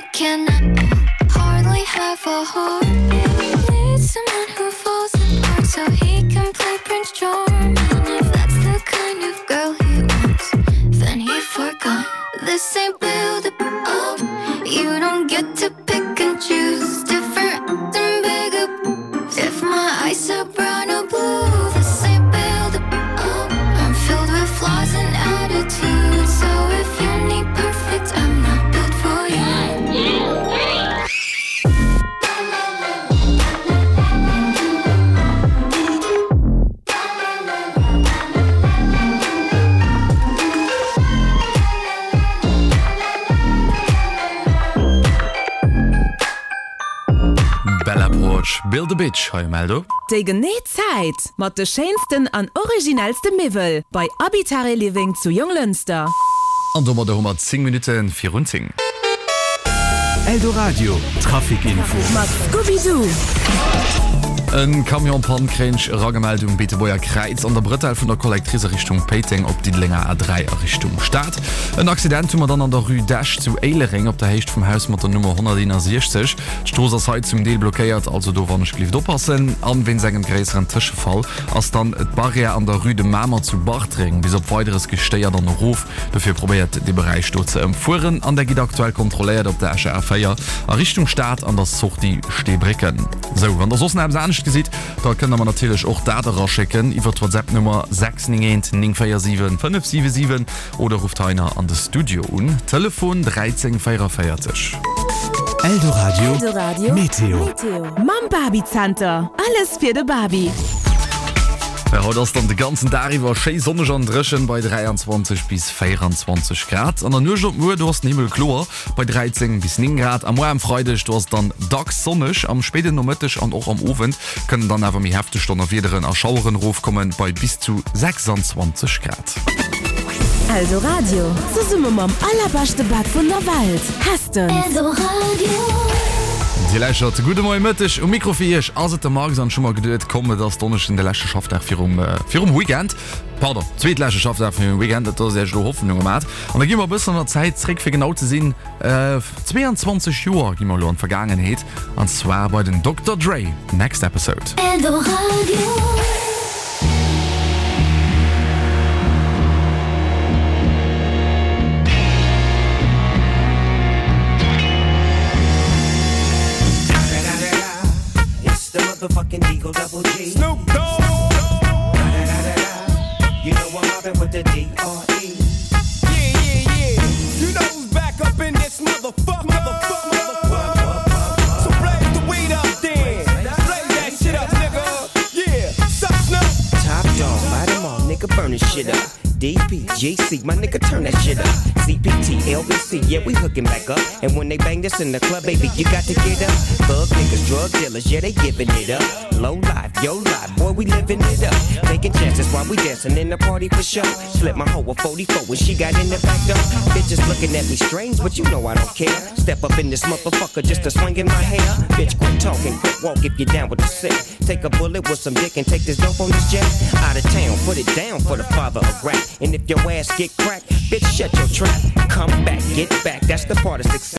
I cannot hardly have a heart. Need someone who falls apart so he can play Prince Charming. If that's the kind of girl he wants, then he forgot. This ain't build up. You don't get to pick and choose different and bigger. If my eyes are brown or blue, this ain't build up. I'm filled with flaws and attitudes. So if you need perfect, I'm not built for you. Bella Porch, Build a Bitch, hoi Meldo. Die Genezeit mit der schönsten und originalsten Mivel bei Habitare Living zu Junglünster. Und da haben wir 10 Minuten 24. Eldoradio, Trafikinfo. Mit Scooby-Doo. Ein Kamion-Pan-Krensch, Ragemeldung Beeteboer Kreuz an der Brittel von der Kollektrice Richtung Peting op die länger A3 Richtung Stadt. Ein Accident tun wir dann an der Rue Dash zu Eilering op der Hecht vom Haus mit der Nummer 160. Stoßerzeit zum Deal blockiert, also da war nicht blieb oppassen. An wenn seinen größeren Tischfall, als dann et Barriere an der Rue de Mamer zu Bartring, bis auf weiteres gesteuert an den Ruf. Dafür probiert die Bereich dort zu empfuhren. An der geht aktuell kontrolliert op der HR4 Richtung Stadt an der Suchti Stehbricken. So, wenn das so nicht gesieht, da können wir natürlich auch Daten schicken über WhatsApp Nummer 6947577 oder ruft einer an das Studio und Telefon 1344. Eldoradio, Meteo. Mam Barbie Center. Alles für die Barbie. Ja, das dann den ganzen Tag war schön sonnig und drischen bei 23 bis 24 Grad. An der Nürnberg du hast Himmel klar bei 13 bis 9 Grad. Am Morgen Freitag du hast dann tags sonnig, am späten Nachmittag und auch am Abend können dann einfach mehr heftig dann auf jeden Erschaueren raufkommen bei bis zu 26 Grad. Also Radio, zusammen mit dem allerbesten Bad von der Welt. Hast du? Also Radio. Die Leute, gute Morgen Mittag und Mikrofonisch. Also der Morgen sind schon mal geduld kommen, dass Donnerstag in der letzte Schafft für Weekend. Pardon, zweite letzte Schafft für ein Weekend, das ist ja schon Hoffnung gemacht. Und dann gehen wir ein bisschen der Zeit zurück, für genau zu sehen, 22 Jahre gehen wir in Vergangenheit. Und zwar bei den Dr. Dre. Next episode. Also Radio. Fucking Eagle Double G. Snoop Dogg. You know I'm mobbing with the D.R.E. Yeah. You know who's back up in this motherfucker. So blaze the weed up then. Blaze that shit up, nigga. Yeah. Sup, Snoop. Top dog, light 'em all, nigga, burn this shit up. DPGC, my nigga, turn that shit up. CPT, LBC, yeah, we hooking back up. And when they bang this in the club, baby, you got to get up. Thug niggas, drug dealers, yeah, they giving it up. Low life, yo life, boy, we living it up. Taking chances while we dancing in the party for sure. Slip my hoe a 44 when she got in the back door. Bitches looking at me strange, but you know I don't care. Step up in this motherfucker just to swing in my hair. Bitch, quit talking, quit walk if you're down with the sick. Take a bullet with some dick and take this dope on this jet. Out of town, put it down for the father of rap. And if your ass get cracked, bitch, shut your trap. Come back, get back, that's the part of success.